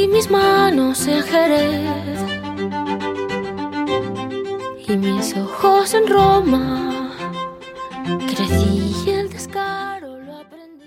y mis manos en Jerez y mis ojos en Roma. Crecí